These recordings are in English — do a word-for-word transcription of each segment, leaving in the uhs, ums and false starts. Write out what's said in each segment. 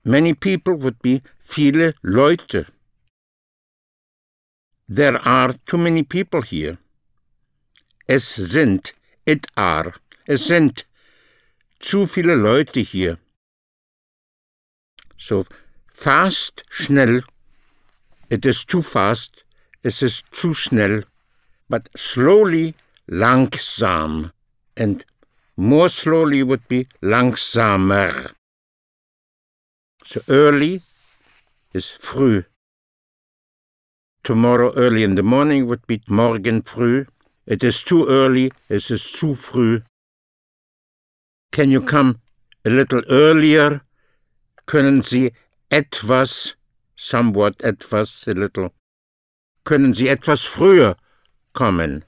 Many people would be viele Leute. There are too many people here. Es sind, it are, es sind zu viele Leute hier. So fast, schnell, it is too fast, es ist zu schnell, but slowly, langsam, and more slowly would be langsamer. So early is früh. Tomorrow early in the morning would be morgen früh. It is too early, es ist zu früh. Can you come a little earlier? Können Sie etwas, somewhat etwas, a little, können Sie etwas früher kommen?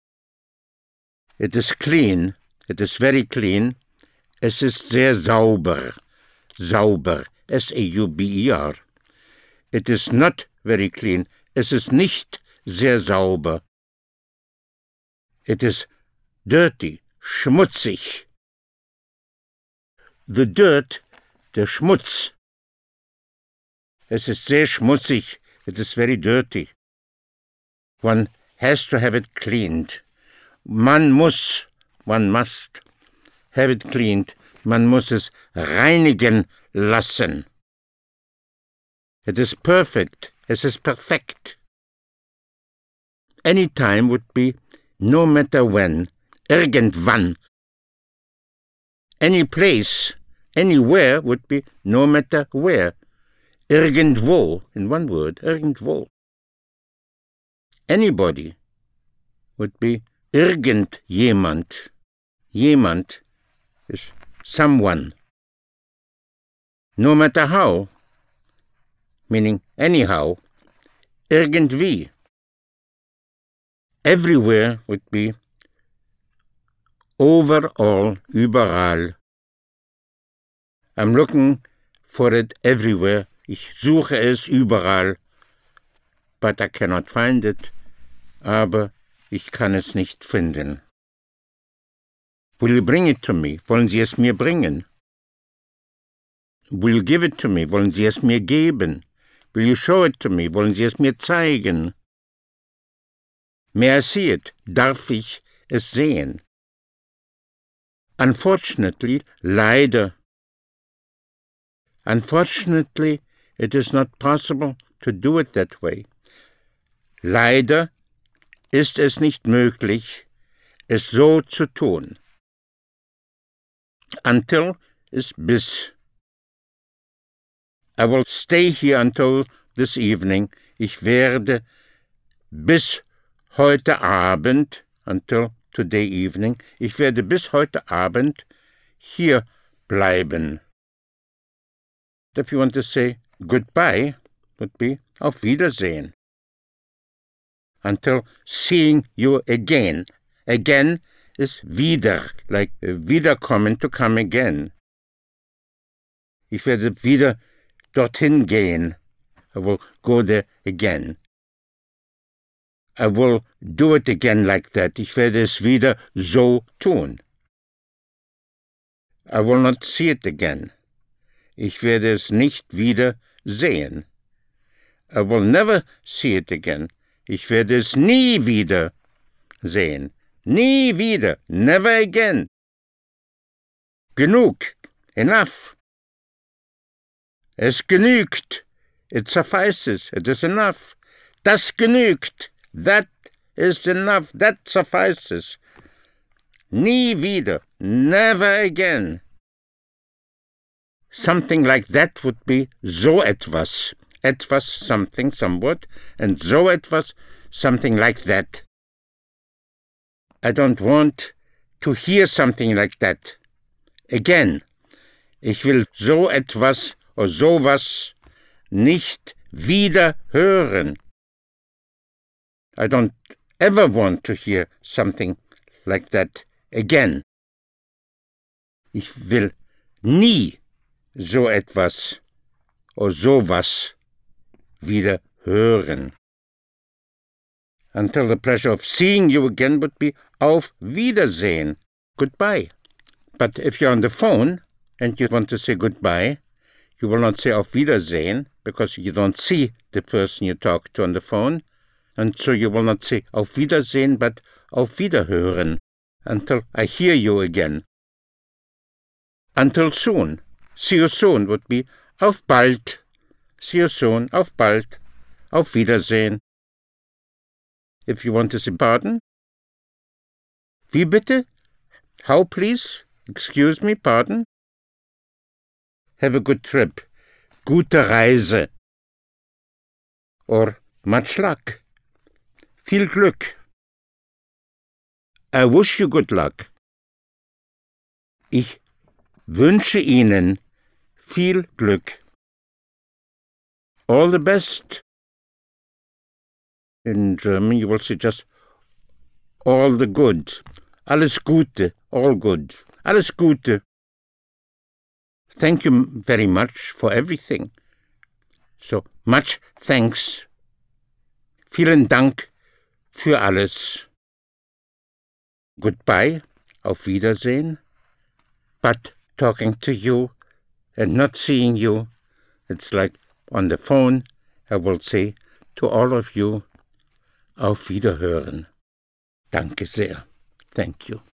It is clean, it is very clean. Es ist sehr sauber, sauber, S A U B E R. It is not very clean, es ist nicht sehr sauber. It is dirty, schmutzig. The dirt, der Schmutz. Es ist sehr schmutzig. It is very dirty. One has to have it cleaned. Man muss, one must have it cleaned. Man muss es reinigen lassen. It is perfect. Es ist perfekt. Any time would be no matter when, irgendwann. Any place, anywhere would be no matter where. Irgendwo, in one word, irgendwo. Anybody would be irgendjemand. Jemand is someone. No matter how, meaning anyhow. Irgendwie. Everywhere would be overall, überall. I'm looking for it everywhere. Ich suche es überall. But I cannot find it. Aber ich kann es nicht finden. Will you bring it to me? Wollen Sie es mir bringen? Will you give it to me? Wollen Sie es mir geben? Will you show it to me? Wollen Sie es mir zeigen? May I see it? Darf ich es sehen? Unfortunately, leider. Unfortunately, it is not possible to do it that way. Leider ist es nicht möglich, es so zu tun. Until is bis. I will stay here until this evening. Ich werde bis heute Abend, until today evening, ich werde bis heute Abend hier bleiben. If you want to say goodbye, would be auf Wiedersehen. Until seeing you again. Again is wieder, like wiederkommen, to come again. Ich werde wieder dorthin gehen. I will go there again. I will do it again like that. Ich werde es wieder so tun. I will not see it again. Ich werde es nicht wieder sehen. I will never see it again. Ich werde es nie wieder sehen. Nie wieder. Never again. Genug. Enough. Es genügt. It suffices. It is enough. Das genügt. That is enough. That suffices. Nie wieder. Never again. Something like that would be so etwas. Etwas, something, somewhat. And so etwas, something like that. I don't want to hear something like that. Again. Ich will so etwas oder sowas nicht wieder hören. I don't ever want to hear something like that again. Ich will nie so etwas oder sowas wieder hören. Until the pleasure of seeing you again would be auf Wiedersehen. Goodbye. But if you're on the phone and you want to say goodbye, You will not say Auf Wiedersehen, because you don't see the person you talk to on the phone. And so you will not say Auf Wiedersehen, but Auf Wiederhören, until I hear you again. Until soon. See you soon would be Auf bald. See you soon. Auf bald. Auf Wiedersehen. If you want to say pardon. Wie bitte? How, please? Excuse me, pardon? Have a good trip. Gute Reise. Or much luck. Viel Glück. I wish you good luck. Ich wünsche Ihnen viel Glück. All the best. In German you will say just all the good. Alles Gute. All good. Alles Gute. Thank you very much for everything. So, much thanks. Vielen Dank für alles. Goodbye, auf Wiedersehen. But talking to you and not seeing you, it's like on the phone, I will say to all of you, auf Wiederhören. Danke sehr. Thank you.